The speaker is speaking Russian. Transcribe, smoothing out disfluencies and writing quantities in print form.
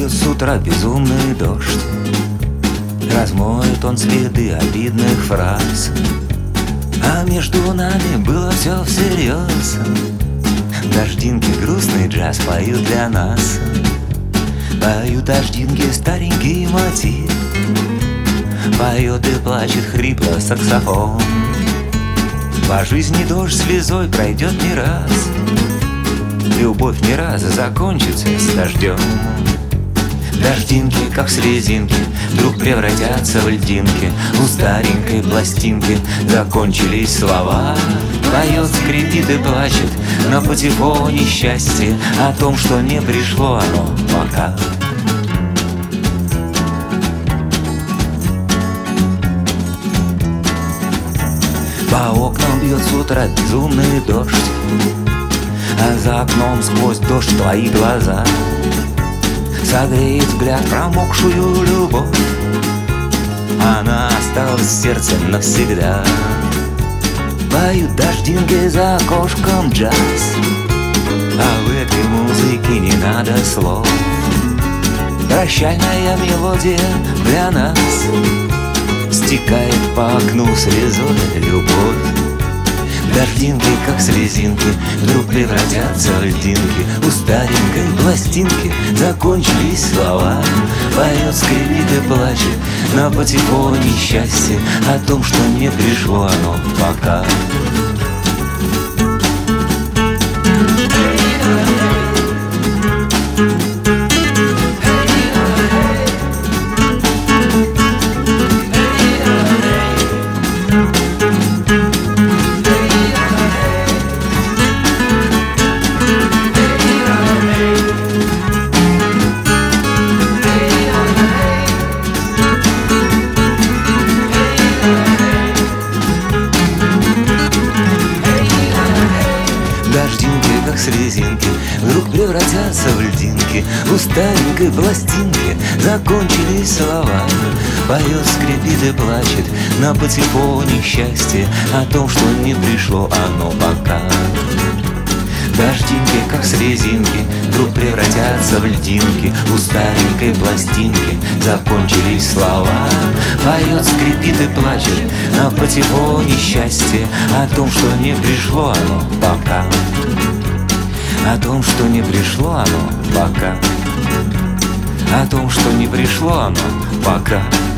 бьет с утра безумный дождь. Размоет он следы обидных фраз, а между нами было все всерьез. Дождинки грустный джаз поют для нас. Поют дождинки старенький мотив. Поет и плачет хрипло саксофон. По жизни дождь слезой пройдет не раз. Любовь не раз закончится с дождем. Дождинки, как слезинки, вдруг превратятся в льдинки. У старенькой пластинки закончились слова. Поет, скрипит и плачет на патефоне счастье о том, что не пришло оно пока. По окнам бьет с утра безумный дождь, а за окном сквозь дождь твои глаза согреет взгляд промокшую любовь. Она осталась в сердце навсегда. Поют дождинки за окошком джаз, а в этой музыке не надо слов. Прощальная мелодия для нас стекает по окну слезой любовь. Дождинки, как слезинки, вдруг превратятся в льдинки. У старенькой пластинки закончились слова. Поет, скрипит и плачет на патефоне счастье о том, что не пришло оно пока. Дождинки, как слезинки, вдруг превратятся в льдинки. У старенькой пластинки закончились слова. Поет, скрипит и плачет на патефоне счастье о том, что не пришло оно пока. Дождинки, как слезинки, вдруг превратятся в льдинки. У старенькой пластинки закончились слова. Поет, скрипит и плачет на патефоне счастье о том, что не пришло оно пока. О том, что не пришло оно пока. О том, что не пришло оно пока.